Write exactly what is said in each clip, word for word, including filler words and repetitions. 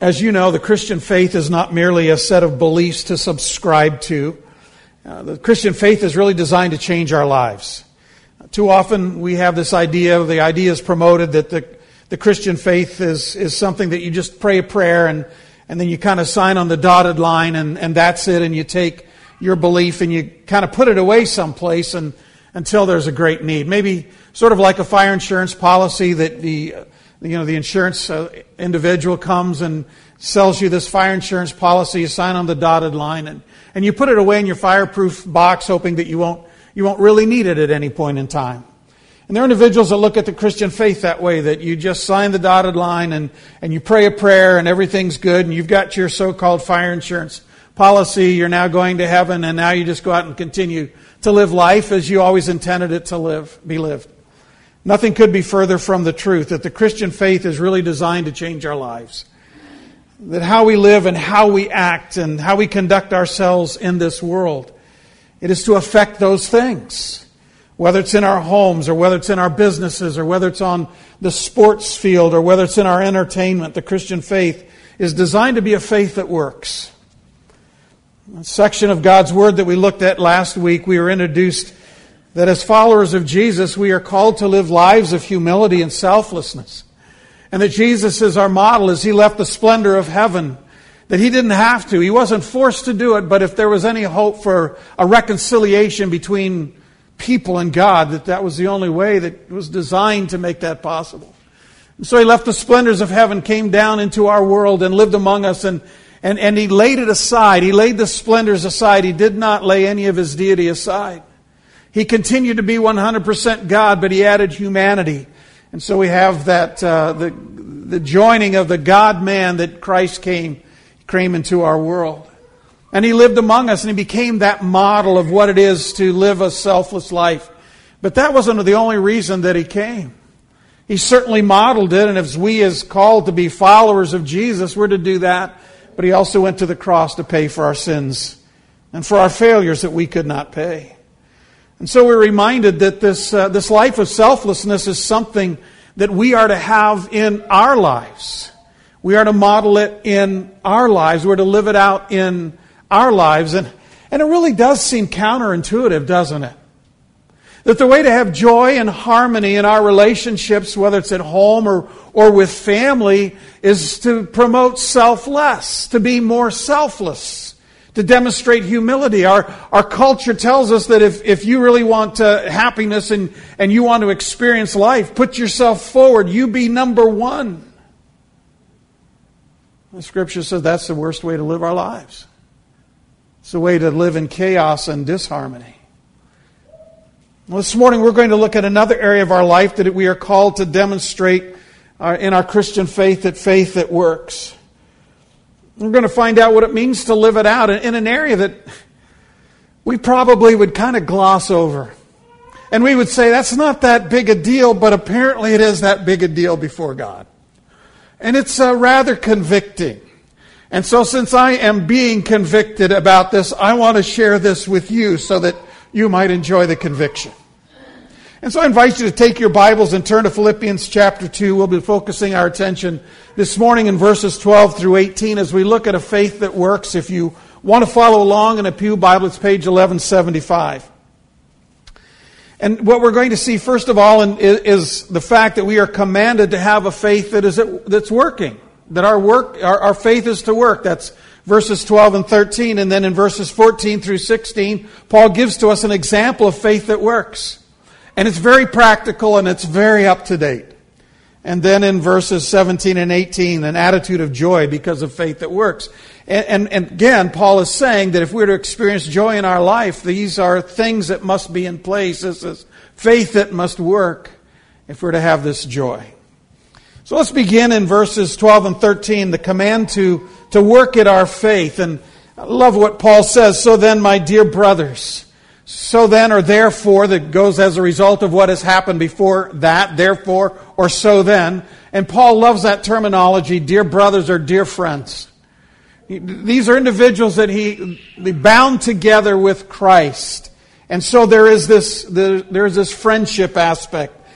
As you know, the Christian faith is not merely a set of beliefs to subscribe to. Uh, the Christian faith is really designed to change our lives. Uh, too often we have this idea, the idea is promoted that the, the Christian faith is, is something that you just pray a prayer and, and then you kind of sign on the dotted line and, and that's it, and you take your belief and you kind of put it away someplace and, until there's a great need. Maybe sort of like a fire insurance policy that the You know, the insurance uh, individual comes and sells you this fire insurance policy. You sign on the dotted line, and, and you put it away in your fireproof box, hoping that you won't you won't really need it at any point in time. And there are individuals that look at the Christian faith that way, that you just sign the dotted line and, and you pray a prayer and everything's good, and you've got your so-called fire insurance policy. You're now going to heaven, and now you just go out and continue to live life as you always intended it to live, be lived. Nothing could be further from the truth, that the Christian faith is really designed to change our lives. That how we live and how we act and how we conduct ourselves in this world, it is to affect those things. Whether it's in our homes or whether it's in our businesses or whether it's on the sports field or whether it's in our entertainment, the Christian faith is designed to be a faith that works. A section of God's Word that we looked at last week, we were introduced that as followers of Jesus, we are called to live lives of humility and selflessness. And that Jesus is our model as He left the splendor of heaven. That He didn't have to. He wasn't forced to do it, but if there was any hope for a reconciliation between people and God, that that was the only way that was designed to make that possible. And so He left the splendors of heaven, came down into our world and lived among us, and, and, and He laid it aside. He laid the splendors aside. He did not lay any of His deity aside. He continued to be one hundred percent God, but He added humanity. And so we have that, uh, the, the joining of the God-man that Christ came, came into our world. And He lived among us, and He became that model of what it is to live a selfless life. But that wasn't the only reason that He came. He certainly modeled it, and as we as called to be followers of Jesus, we're to do that. But He also went to the cross to pay for our sins and for our failures that we could not pay. And so we're reminded that this uh, this life of selflessness is something that we are to have in our lives. We are to model it in our lives. We're to live it out in our lives. And, and it really does seem counterintuitive, doesn't it? That the way to have joy and harmony in our relationships, whether it's at home or, or with family, is to promote selfless, to be more selfless. To demonstrate humility. Our our culture tells us that if, if you really want uh, happiness and, and you want to experience life, put yourself forward. You be number one. The Scripture says that's the worst way to live our lives. It's the way to live in chaos and disharmony. Well, this morning we're going to look at another area of our life that we are called to demonstrate uh, in our Christian faith, that faith that works. We're going to find out what it means to live it out in an area that we probably would kind of gloss over. And we would say, that's not that big a deal, but apparently it is that big a deal before God. And it's uh, rather convicting. And so since I am being convicted about this, I want to share this with you so that you might enjoy the conviction. And so I invite you to take your Bibles and turn to Philippians chapter two. We'll be focusing our attention this morning in verses twelve through eighteen as we look at a faith that works. If you want to follow along in a Pew Bible, it's page eleven seventy-five. And what we're going to see, first of all, is the fact that we are commanded to have a faith that is that's working. That our work, our, our faith is to work. That's verses twelve and thirteen. And then in verses fourteen through sixteen, Paul gives to us an example of faith that works. And it's very practical and it's very up to date. And then in verses seventeen and eighteen, an attitude of joy because of faith that works. And, and, and again, Paul is saying that if we're to experience joy in our life, these are things that must be in place. This is faith that must work if we're to have this joy. So let's begin in verses twelve and thirteen, the command to, to work at our faith. And I love what Paul says. So then, my dear brothers, so then or therefore, that goes as a result of what has happened before that, therefore or so then. And Paul loves that terminology, dear brothers or dear friends. These are individuals that he they bound together with Christ. And so there is this there is this friendship aspect.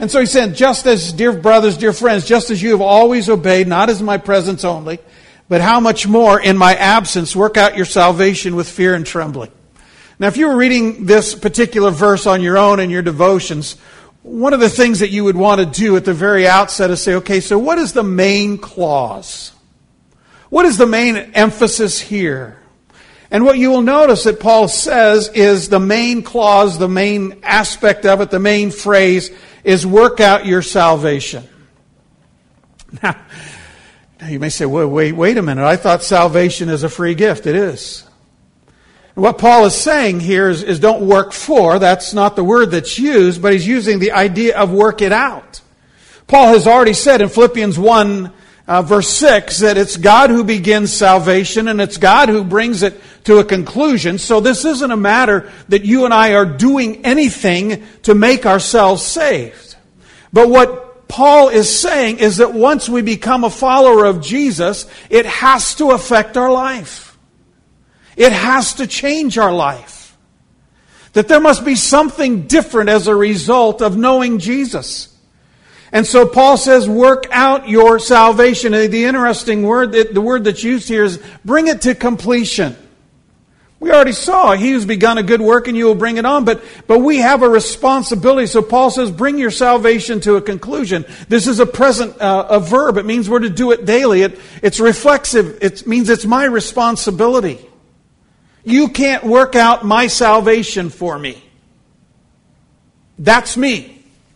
And so he said, just as, dear brothers, dear friends, just as you have always obeyed, not as in my presence only, but how much more in my absence, work out your salvation with fear and trembling. Now, if you were reading this particular verse on your own in your devotions, one of the things that you would want to do at the very outset is say, okay, so what is the main clause? What is the main emphasis here? And what you will notice that Paul says is the main clause, the main aspect of it, the main phrase is work out your salvation. Now, now you may say, wait, wait, wait a minute. I thought salvation is a free gift. It is. And what Paul is saying here is, is don't work for. That's not the word that's used, but he's using the idea of work it out. Paul has already said in Philippians one, Uh, verse six, that it's God who begins salvation and it's God who brings it to a conclusion. So this isn't a matter that you and I are doing anything to make ourselves saved. But what Paul is saying is that once we become a follower of Jesus, it has to affect our life. It has to change our life. That there must be something different as a result of knowing Jesus. And so Paul says, work out your salvation. And the interesting word, the word that's used here is bring it to completion. We already saw, he who's begun a good work and you will bring it on. But, but we have a responsibility. So Paul says, bring your salvation to a conclusion. This is a present, uh, a verb. It means we're to do it daily. It, it's reflexive. It means it's my responsibility. You can't work out my salvation for me. That's me.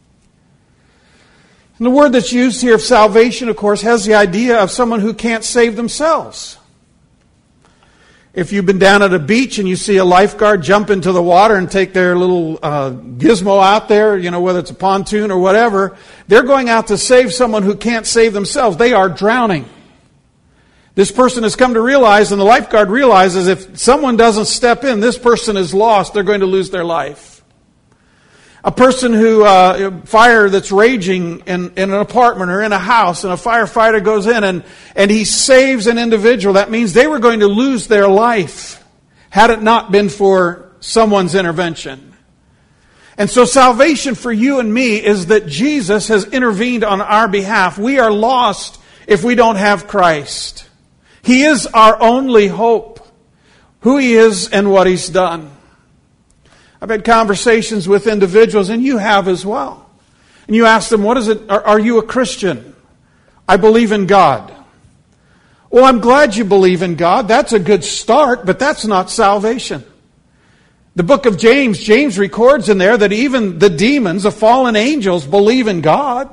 And the word that's used here of salvation, of course, has the idea of someone who can't save themselves. If you've been down at a beach and you see a lifeguard jump into the water and take their little uh, gizmo out there, you know, whether it's a pontoon or whatever, they're going out to save someone who can't save themselves. They are drowning. This person has come to realize, and the lifeguard realizes, if someone doesn't step in, this person is lost. They're going to lose their life. A person who, uh, fire that's raging in, in an apartment or in a house, and a firefighter goes in and, and he saves an individual. That means they were going to lose their life had it not been for someone's intervention. And so salvation for you and me is that Jesus has intervened on our behalf. We are lost if we don't have Christ. He is our only hope, who He is and what He's done. I've had conversations with individuals, and you have as well. And you ask them, what is it? Are, are you a Christian? I believe in God. Well, I'm glad you believe in God. That's a good start, but that's not salvation. The book of James, James records in there that even the demons, the fallen angels, believe in God.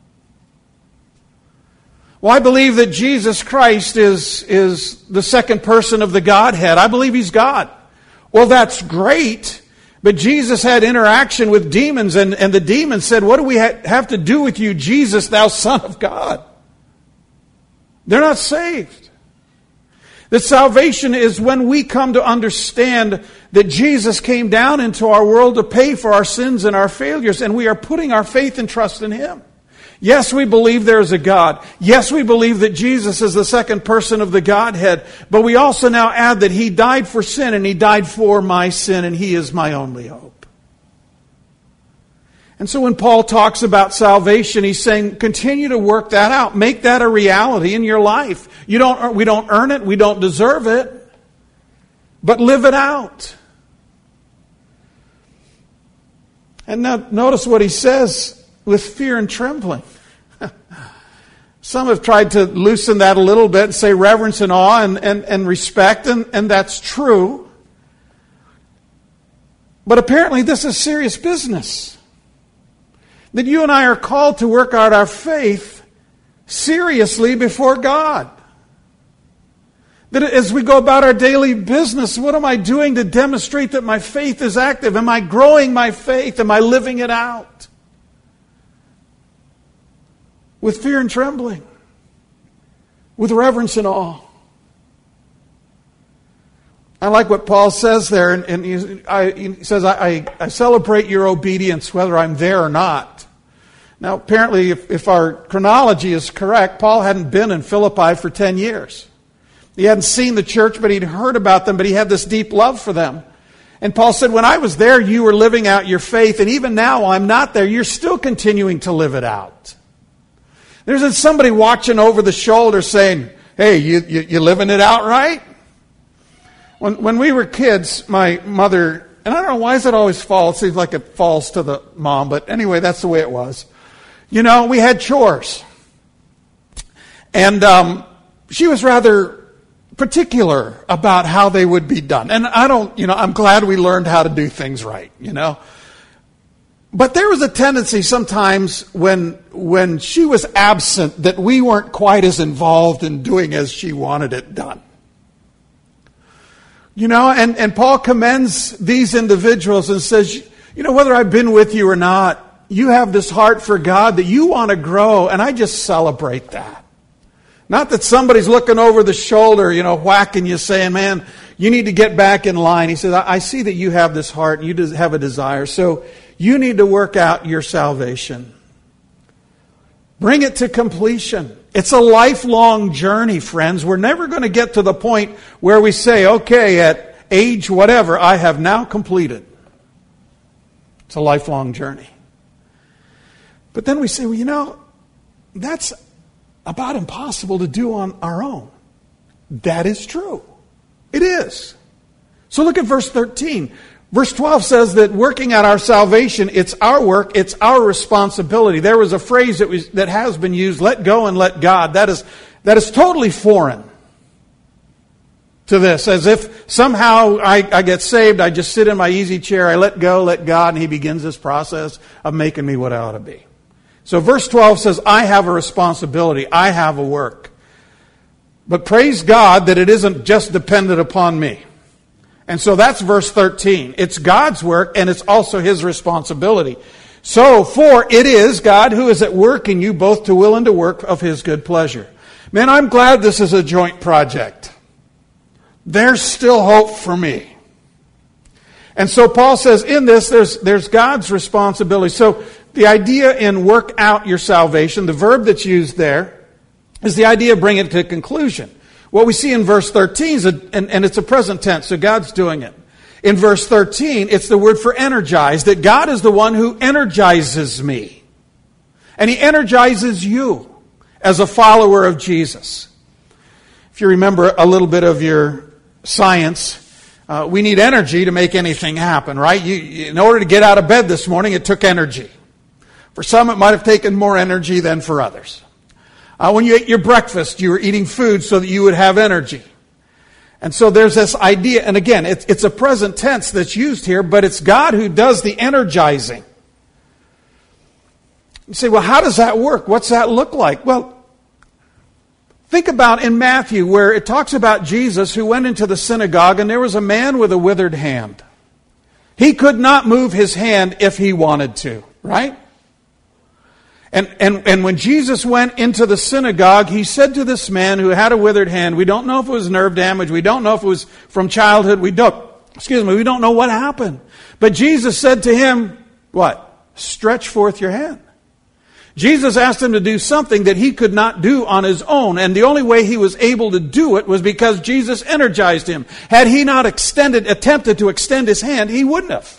Well, I believe that Jesus Christ is, is the second person of the Godhead. I believe He's God. Well, that's great. But Jesus had interaction with demons, and, and the demons said, what do we ha- have to do with you, Jesus, thou Son of God? They're not saved. That salvation is when we come to understand that Jesus came down into our world to pay for our sins and our failures, and we are putting our faith and trust in Him. Yes, we believe there is a God. Yes, we believe that Jesus is the second person of the Godhead. But we also now add that He died for sin, and He died for my sin, and He is my only hope. And so when Paul talks about salvation, he's saying, continue to work that out. Make that a reality in your life. You don't, we don't earn it. We don't deserve it. But live it out. And now notice what he says, with fear and trembling. Some have tried to loosen that a little bit and say reverence and awe and, and, and respect, and, and that's true. But apparently this is serious business. That you and I are called to work out our faith seriously before God. That as we go about our daily business, what am I doing to demonstrate that my faith is active? Am I growing my faith? Am I living it out? With fear and trembling. With reverence and awe. I like what Paul says there. And, and he, I, he says, I, I, I celebrate your obedience whether I'm there or not. Now, apparently, if, if our chronology is correct, Paul hadn't been in Philippi for ten years. He hadn't seen the church, but he'd heard about them, but he had this deep love for them. And Paul said, when I was there, you were living out your faith, and even now I'm not there. You're still continuing to live it out. There isn't somebody watching over the shoulder saying, hey, you, you, you living it out right? When, when we were kids, my mother, and I don't know, why does it always fall? It seems like it falls to the mom, but anyway, that's the way it was. You know, we had chores. And um, she was rather particular about how they would be done. And I don't, you know, I'm glad we learned how to do things right, you know. But there was a tendency sometimes when when she was absent that we weren't quite as involved in doing as she wanted it done. You know, and, and Paul commends these individuals and says, you know, whether I've been with you or not, you have this heart for God that you want to grow, and I just celebrate that. Not that somebody's looking over the shoulder, you know, whacking you, saying, man, you need to get back in line. He says, I see that you have this heart and you have a desire, so you need to work out your salvation. Bring it to completion. It's a lifelong journey, friends. We're never going to get to the point where we say, okay, at age whatever, I have now completed. It's a lifelong journey. But then we say, well, you know, that's about impossible to do on our own. That is true. It is. So look at verse thirteen. Verse twelve says that working out our salvation, it's our work, it's our responsibility. There was a phrase that was that has been used, let go and let God. That is that is totally foreign to this. As if somehow I, I get saved, I just sit in my easy chair, I let go, let God, and He begins this process of making me what I ought to be. So verse twelve says, I have a responsibility, I have a work. But praise God that it isn't just dependent upon me. And so that's verse thirteen. It's God's work and it's also His responsibility. So, for it is God who is at work in you both to will and to work of His good pleasure. Man, I'm glad this is a joint project. There's still hope for me. And so Paul says in this, there's, there's God's responsibility. So the idea in work out your salvation, the verb that's used there, is the idea of bring it to conclusion. What we see in verse thirteen, is a, and, and it's a present tense, so God's doing it. In verse thirteen, it's the word for energize, that God is the one who energizes me. And He energizes you as a follower of Jesus. If you remember a little bit of your science, uh, we need energy to make anything happen, right? You, in order to get out of bed this morning, it took energy. For some, it might have taken more energy than for others. Uh, when you ate your breakfast, you were eating food so that you would have energy. And so there's this idea, and again, it's, it's a present tense that's used here, but it's God who does the energizing. You say, well, how does that work? What's that look like? Well, think about in Matthew where it talks about Jesus who went into the synagogue and there was a man with a withered hand. He could not move his hand if he wanted to, right? And, and, and when Jesus went into the synagogue, He said to this man who had a withered hand, we don't know if it was nerve damage, we don't know if it was from childhood, we don't, excuse me, we don't know what happened. But Jesus said to him, what? Stretch forth your hand. Jesus asked him to do something that he could not do on his own, and the only way he was able to do it was because Jesus energized him. Had he not extended, attempted to extend his hand, he wouldn't have.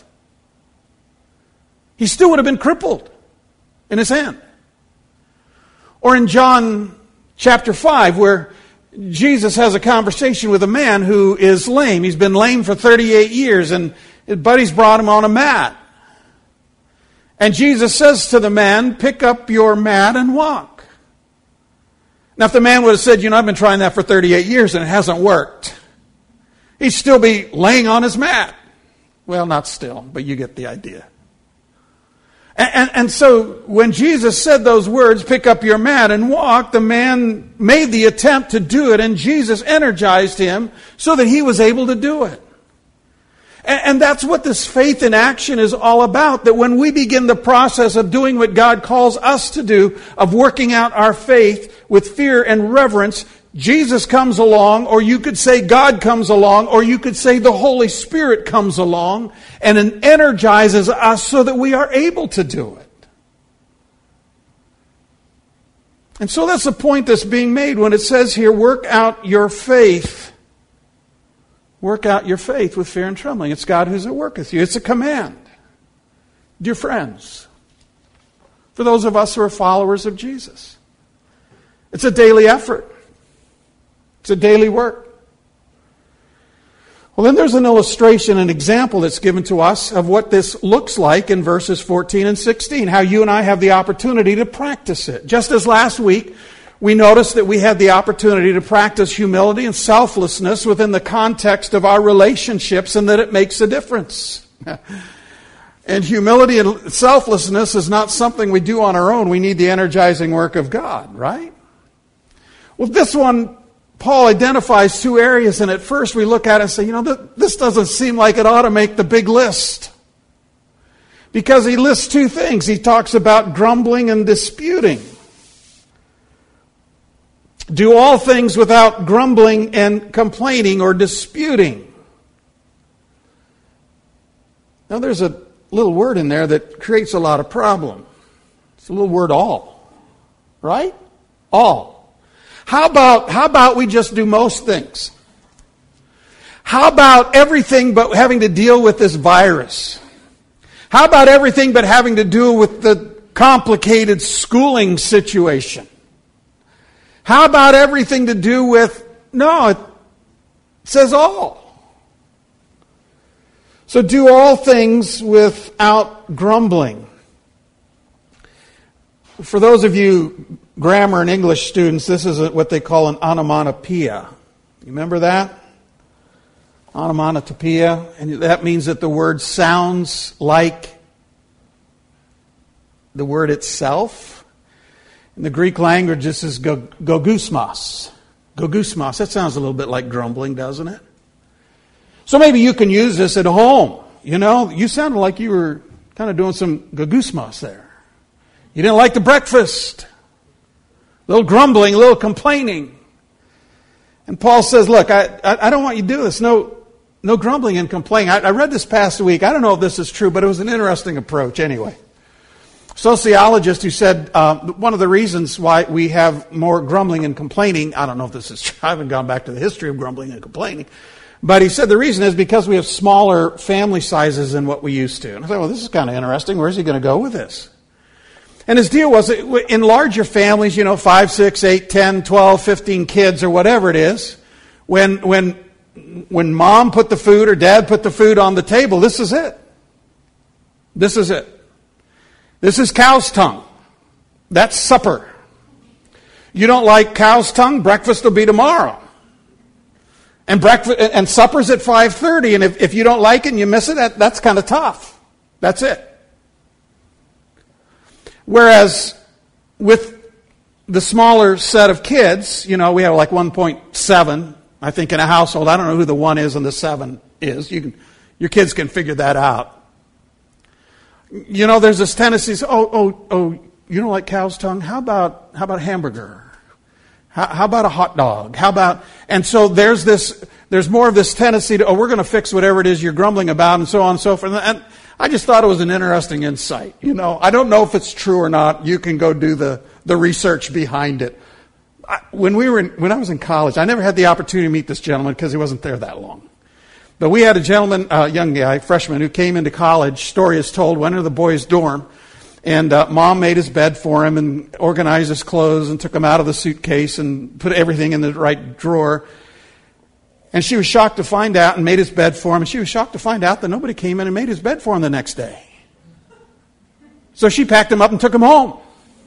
He still would have been crippled in his hand. Or in John chapter five, where Jesus has a conversation with a man who is lame. He's been lame for thirty-eight years, and his buddies brought him on a mat. And Jesus says to the man, pick up your mat and walk. Now, if the man would have said, you know, I've been trying that for thirty-eight years and it hasn't worked, he'd still be laying on his mat. Well, not still, but you get the idea. And, and, and so when Jesus said those words, pick up your mat and walk, the man made the attempt to do it, and Jesus energized him so that he was able to do it. And, and that's what this faith in action is all about, that when we begin the process of doing what God calls us to do, of working out our faith with fear and reverence, Jesus comes along, or you could say God comes along, or you could say the Holy Spirit comes along and energizes us so that we are able to do it. And so that's the point that's being made when it says here, work out your faith Work out your faith with fear and trembling. It's God who's at work with you. It's a command. Dear friends, for those of us who are followers of Jesus, it's a daily effort. It's a daily work. Well, then there's an illustration, an example that's given to us of what this looks like in verses fourteen and sixteen, how you and I have the opportunity to practice it. Just as last week, we noticed that we had the opportunity to practice humility and selflessness within the context of our relationships and that it makes a difference. And humility and selflessness is not something we do on our own. We need the energizing work of God, right? Well, this one, Paul identifies two areas, and at first we look at it and say, you know, this doesn't seem like it ought to make the big list. Because he lists two things. He talks about grumbling and disputing. Do all things without grumbling and complaining or disputing. Now there's a little word in there that creates a lot of problem. It's a little word all. Right? All. How about, how about we just do most things? How about everything but having to deal with this virus? How about everything but having to do with the complicated schooling situation? How about everything to do with, no, it says all. So do all things without grumbling. For those of you grammar and English students, this is what they call an onomatopoeia. You remember that? Onomatopoeia. And that means that the word sounds like the word itself. In the Greek language, this is gogusmos. Gogusmos. That sounds a little bit like grumbling, doesn't it? So maybe you can use this at home. You know, you sounded like you were kind of doing some gogusmos there. You didn't like the breakfast. A little grumbling, a little complaining. And Paul says, look, I, I, I don't want you to do this. No, no grumbling and complaining. I, I read this past week. I don't know if this is true, but it was an interesting approach anyway. Sociologist who said uh, one of the reasons why we have more grumbling and complaining, I don't know if this is true, I haven't gone back to the history of grumbling and complaining, but he said the reason is because we have smaller family sizes than what we used to. And I thought, well, this is kind of interesting. Where's he going to go with this? And his deal was, in larger families, you know, five, six, eight, ten, twelve, fifteen kids or whatever it is, when, when, when mom put the food or dad put the food on the table, this is it. This is it. This is cow's tongue. That's supper. You don't like cow's tongue? Breakfast will be tomorrow. And breakfast and supper's at five thirty. And if, if you don't like it and you miss it, that, that's kind of tough. That's it. Whereas with the smaller set of kids, you know, we have like one point seven, I think, in a household. I don't know who the one is and the seven is. You can, your kids can figure that out. You know, there's this tendency, oh, oh, oh, you don't like cow's tongue? How about, how about hamburger? How, how about a hot dog? How about, and so there's this, there's more of this tendency to, oh, we're going to fix whatever it is you're grumbling about and so on and so forth. And I just thought it was an interesting insight. You know, I don't know if it's true or not. You can go do the, the research behind it. I, when we were in, when I was in college, I never had the opportunity to meet this gentleman because he wasn't there that long. But we had a gentleman, a uh, young guy, freshman, who came into college. Story is told, went into the boys' dorm, and uh, mom made his bed for him and organized his clothes and took him out of the suitcase and put everything in the right drawer. And she was shocked to find out, and made his bed for him, and she was shocked to find out that nobody came in and made his bed for him the next day. So she packed him up and took him home.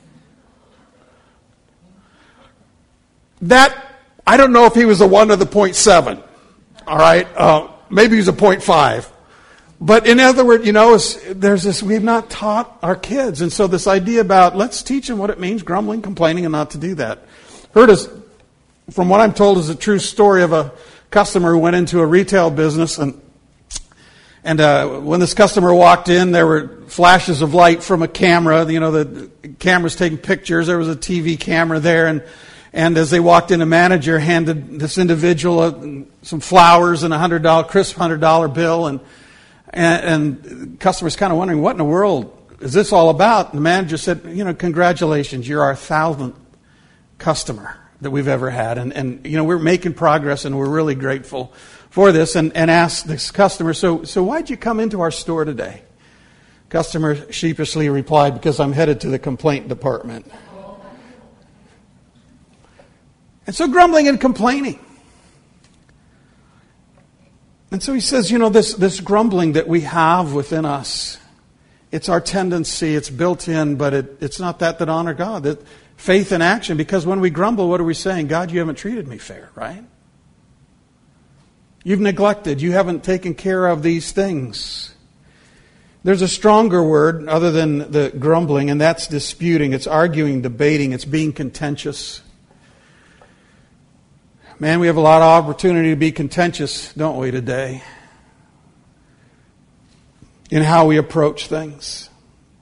That, I don't know if he was a one or the point seven. All right? Uh, maybe he was a point five. But in other words, you know, there's this, we have not taught our kids. And so this idea about, let's teach them what it means, grumbling, complaining, and not to do that. Heard us, from what I'm told, is a true story of a customer who went into a retail business. And and uh, when this customer walked in, there were flashes of light from a camera. You know, the camera's taking pictures. There was a T V camera there. And And as they walked in, a manager handed this individual a, some flowers and a hundred dollar crisp hundred dollar bill, and and, and customers kind of wondering, what in the world is this all about? And the manager said, you know, congratulations, you're our thousandth customer. that we've ever had. And, and you know, we're making progress, and we're really grateful for this. And, and asked this customer, so, so why'd you come into our store today? Customer sheepishly replied, because I'm headed to the complaint department. And so grumbling and complaining. And so he says, you know, this, this grumbling that we have within us, it's our tendency, it's built in, but it, it's not that that honor God. That faith in action, because when we grumble, what are we saying? God, you haven't treated me fair, right? You've neglected, you haven't taken care of these things. There's a stronger word other than the grumbling, and that's disputing. It's arguing, debating, it's being contentious. Man, we have a lot of opportunity to be contentious, don't we, today? In how we approach things.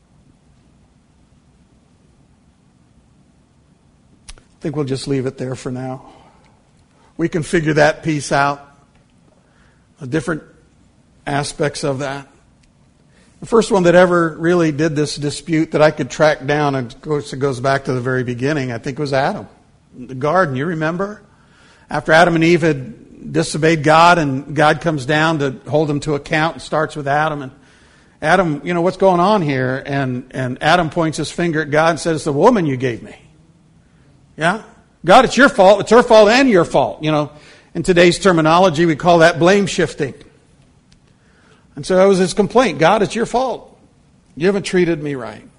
I think we'll just leave it there for now. We can figure that piece out. The different aspects of that. The first one that ever really did this dispute that I could track down, and of course it goes back to the very beginning, I think was Adam. The garden, you remember? After Adam and Eve had disobeyed God, and God comes down to hold them to account and starts with Adam. And Adam, you know, what's going on here? And, and Adam points his finger at God and says, it's the woman you gave me. Yeah? God, it's your fault. It's her fault and your fault. You know, in today's terminology, we call that blame shifting. And so that was his complaint. God, it's your fault. You haven't treated me right.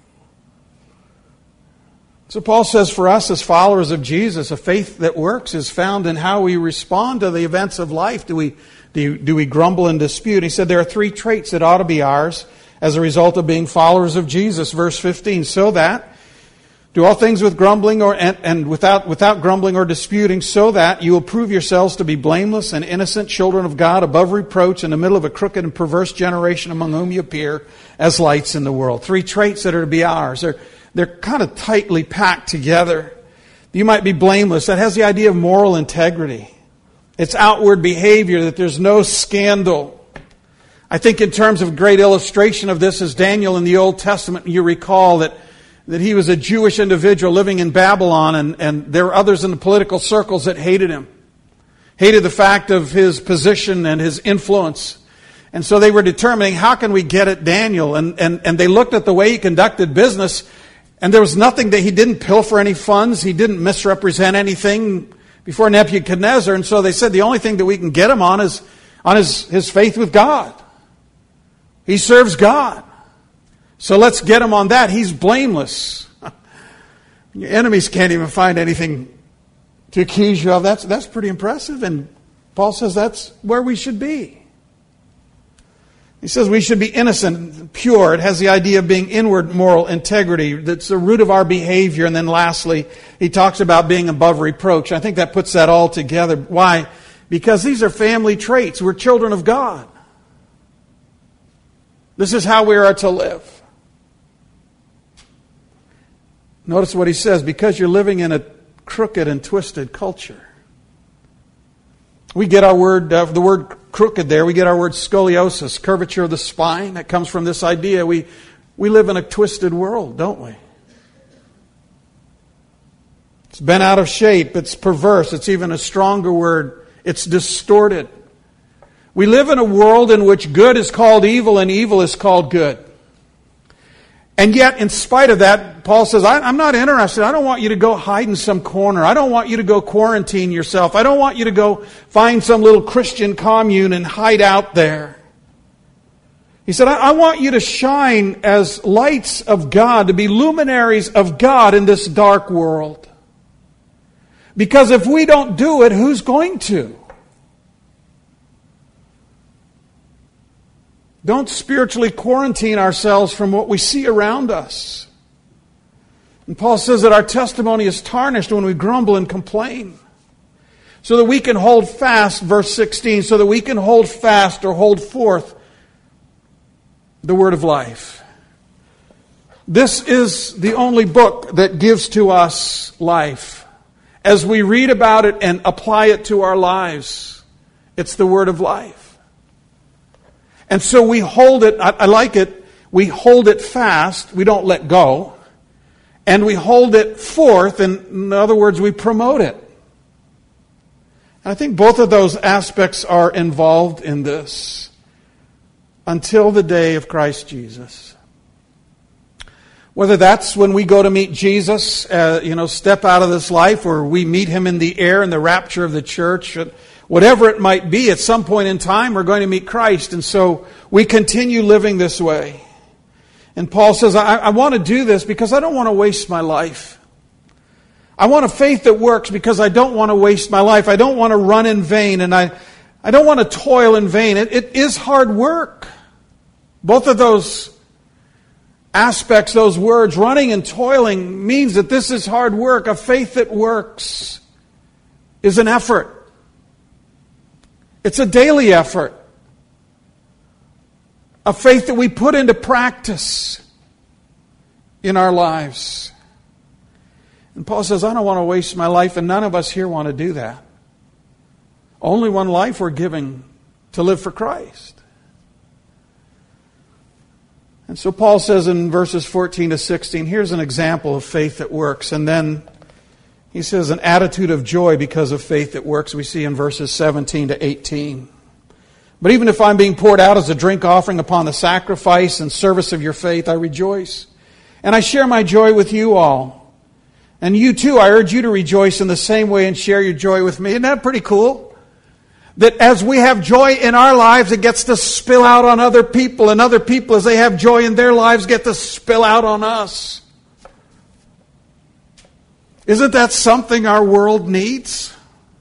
So Paul says for us as followers of Jesus, a faith that works is found in how we respond to the events of life. Do we, do, you, do we grumble and dispute? He said there are three traits that ought to be ours as a result of being followers of Jesus. Verse fifteen, so that, do all things with grumbling or and, and without without grumbling or disputing, so that you will prove yourselves to be blameless and innocent children of God, above reproach, in the middle of a crooked and perverse generation among whom you appear as lights in the world. Three traits that are to be ours. They're, they're kind of tightly packed together. You might be blameless. That has the idea of moral integrity. It's outward behavior, that there's no scandal. I think in terms of great illustration of this is Daniel in the Old Testament. You recall that that he was a Jewish individual living in Babylon, and, and there were others in the political circles that hated him. Hated the fact of his position and his influence. And so they were determining, how can we get at Daniel? And, and, and they looked at the way he conducted business, and there was nothing that he didn't pilfer any funds, he didn't misrepresent anything before Nebuchadnezzar. And so they said the only thing that we can get him on is on his, his faith with God. He serves God. So let's get him on that. He's blameless. Your enemies can't even find anything to accuse you of. That's, that's pretty impressive. And Paul says that's where we should be. He says we should be innocent, pure. It has the idea of being inward moral integrity. That's the root of our behavior. And then lastly, he talks about being above reproach. I think that puts that all together. Why? Because these are family traits. We're children of God. This is how we are to live. Notice what he says, because you're living in a crooked and twisted culture. We get our word, uh, the word crooked there, we get our word scoliosis, curvature of the spine. That comes from this idea. We, we live in a twisted world, don't we? It's bent out of shape, it's perverse, it's even a stronger word, it's distorted. We live in a world in which good is called evil and evil is called good. And yet, in spite of that, Paul says, I, I'm not interested. I don't want you to go hide in some corner. I don't want you to go quarantine yourself. I don't want you to go find some little Christian commune and hide out there. He said, I, I want you to shine as lights of God, to be luminaries of God in this dark world. Because if we don't do it, who's going to? Don't spiritually quarantine ourselves from what we see around us. And Paul says that our testimony is tarnished when we grumble and complain. So that we can hold fast, verse sixteen, so that we can hold fast or hold forth the word of life. This is the only book that gives to us life. As we read about it and apply it to our lives, it's the word of life. And so we hold it, I, I like it, we hold it fast, we don't let go, and we hold it forth, and in other words, we promote it. I think both of those aspects are involved in this until the day of Christ Jesus. Whether that's when we go to meet Jesus, uh, you know, step out of this life, or we meet Him in the air in the rapture of the church, whatever it might be, at some point in time we're going to meet Christ. And so we continue living this way. And Paul says, I, I want to do this because I don't want to waste my life. I want a faith that works because I don't want to waste my life. I don't want to run in vain, and I, I don't want to toil in vain. It, it is hard work. Both of those aspects, those words, running and toiling, means that this is hard work. A faith that works is an effort. It's a daily effort. A faith that we put into practice in our lives. And Paul says, I don't want to waste my life, and none of us here want to do that. Only one life we're giving to live for Christ. And so Paul says in verses fourteen to sixteen, here's an example of faith that works. And then he says an attitude of joy because of faith that works, we see in verses seventeen to eighteen. But even if I'm being poured out as a drink offering upon the sacrifice and service of your faith, I rejoice. And I share my joy with you all. And you too, I urge you to rejoice in the same way and share your joy with me. Isn't that pretty cool? That as we have joy in our lives, it gets to spill out on other people. And other people, as they have joy in their lives, get to spill out on us. Isn't that something our world needs?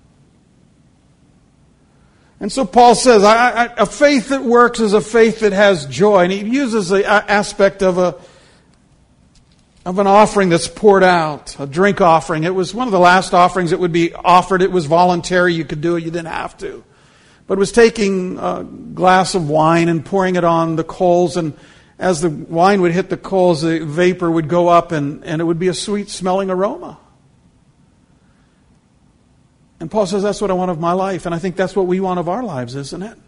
And so Paul says, I, I, a faith that works is a faith that has joy. And he uses the aspect of a of an offering that's poured out, a drink offering. It was one of the last offerings that would be offered. It was voluntary. You could do it. You didn't have to. But it was taking a glass of wine and pouring it on the coals. And as the wine would hit the coals, the vapor would go up and, and it would be a sweet-smelling aroma. And Paul says, that's what I want of my life. And I think that's what we want of our lives, isn't it?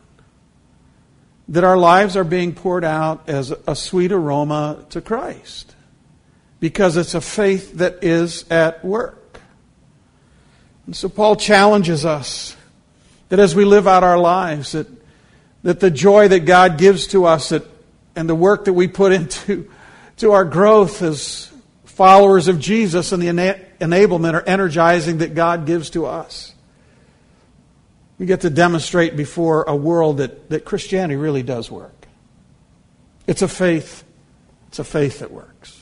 That our lives are being poured out as a sweet aroma to Christ. Because it's a faith that is at work. And so Paul challenges us that as we live out our lives, that, that the joy that God gives to us that, and the work that we put into to our growth as followers of Jesus and the ena- enablement or energizing that God gives to us. We get to demonstrate before a world that, that Christianity really does work. It's a faith. It's a faith that works.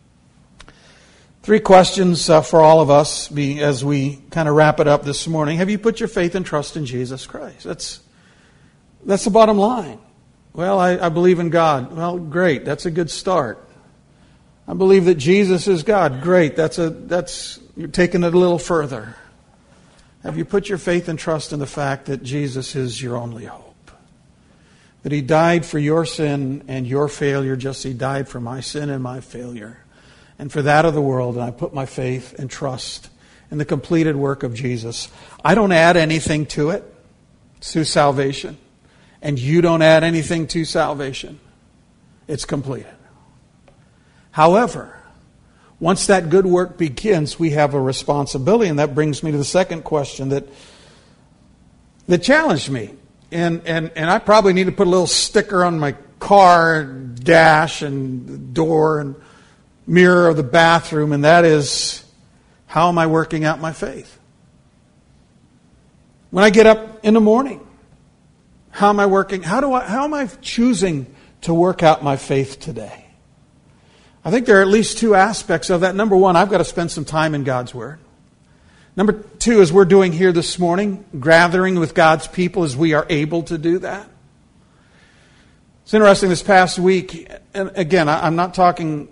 Three questions uh, for all of us be, as we kind of wrap it up this morning. Have you put your faith and trust in Jesus Christ? That's that's the bottom line. Well, I, I believe in God. Well, great. That's a good start. I believe that Jesus is God. Great. That's a that's you're taking it a little further. Have you put your faith and trust in the fact that Jesus is your only hope? That He died for your sin and your failure, just as He died for my sin and my failure. And for that of the world, and I put my faith and trust in the completed work of Jesus. I don't add anything to it, to salvation. And you don't add anything to salvation. It's completed. However, once that good work begins, we have a responsibility. And that brings me to the second question that, that challenged me. And, and, and I probably need to put a little sticker on my car dash and door and mirror of the bathroom, and that is, how am I working out my faith? When I get up in the morning, how am I working? How do I? How am I choosing to work out my faith today? I think there are at least two aspects of that. Number one, I've got to spend some time in God's Word. Number two, as we're doing here this morning, gathering with God's people as we are able to do that. It's interesting, this past week, and again, I'm not talking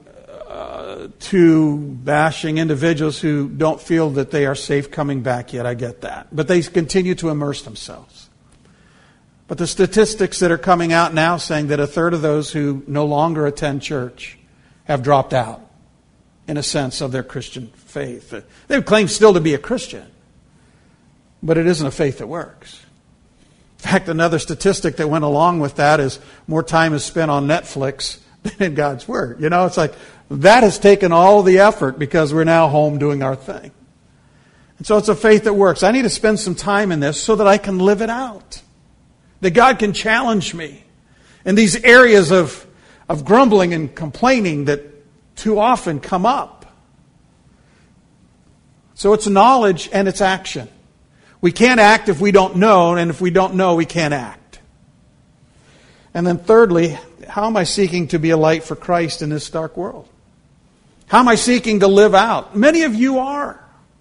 to bashing individuals who don't feel that they are safe coming back yet. I get that. But they continue to immerse themselves. But the statistics that are coming out now saying that a third of those who no longer attend church have dropped out, in a sense, of their Christian faith. They claim still to be a Christian, but it isn't a faith that works. In fact, another statistic that went along with that is more time is spent on Netflix than in God's Word. You know, it's like, that has taken all the effort because we're now home doing our thing. And so it's a faith that works. I need to spend some time in this so that I can live it out. That God can challenge me in these areas of, of grumbling and complaining that too often come up. So it's knowledge and it's action. We can't act if we don't know, and if we don't know, we can't act. And then thirdly, how am I seeking to be a light for Christ in this dark world? How am I seeking to live out? Many of you are.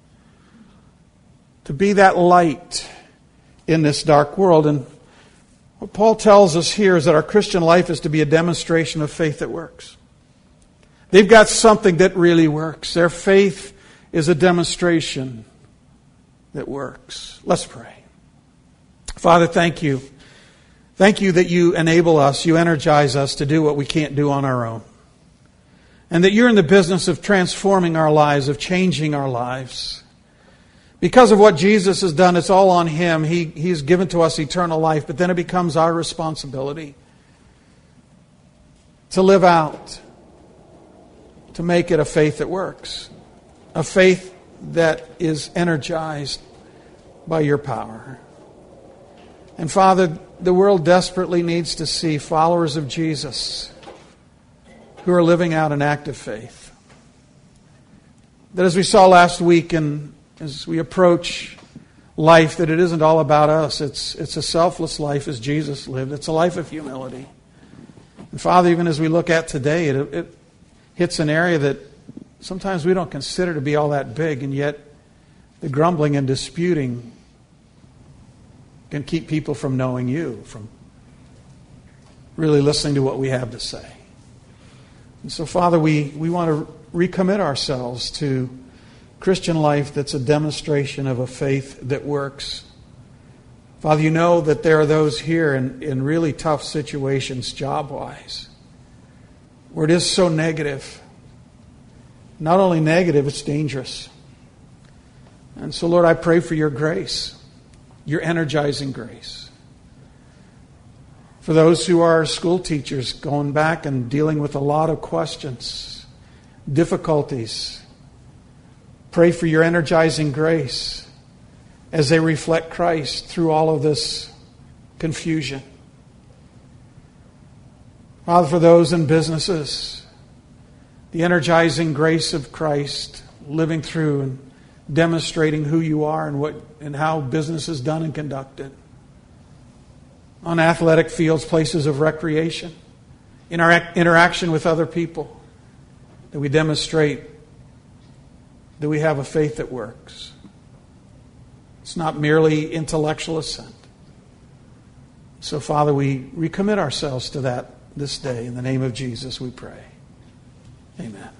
To be that light in this dark world. And what Paul tells us here is that our Christian life is to be a demonstration of faith that works. They've got something that really works. Their faith is a demonstration that works. Let's pray. Father, thank you. Thank you that you enable us, you energize us to do what we can't do on our own. And that you're in the business of transforming our lives, of changing our lives. Because of what Jesus has done, it's all on Him. He, He's given to us eternal life, but then it becomes our responsibility to live out, to make it a faith that works. A faith that is energized by your power. And Father, the world desperately needs to see followers of Jesus who are living out an active faith. That as we saw last week and as we approach life, that it isn't all about us. It's, it's a selfless life as Jesus lived. It's a life of humility. And Father, even as we look at today, it, it hits an area that sometimes we don't consider to be all that big, and yet the grumbling and disputing can keep people from knowing you, from really listening to what we have to say. And so, Father, we, we want to recommit ourselves to Christian life that's a demonstration of a faith that works. Father, you know that there are those here in, in really tough situations job-wise, where it is so negative. Not only negative, it's dangerous. And so, Lord, I pray for your grace, your energizing grace. For those who are school teachers going back and dealing with a lot of questions, difficulties, pray for your energizing grace as they reflect Christ through all of this confusion. Father, for those in businesses, the energizing grace of Christ living through and demonstrating who you are and what and how business is done and conducted. On athletic fields, places of recreation, in our interaction with other people, that we demonstrate that we have a faith that works. It's not merely intellectual assent. So, Father, we recommit ourselves to that this day. In the name of Jesus, we pray. Amen.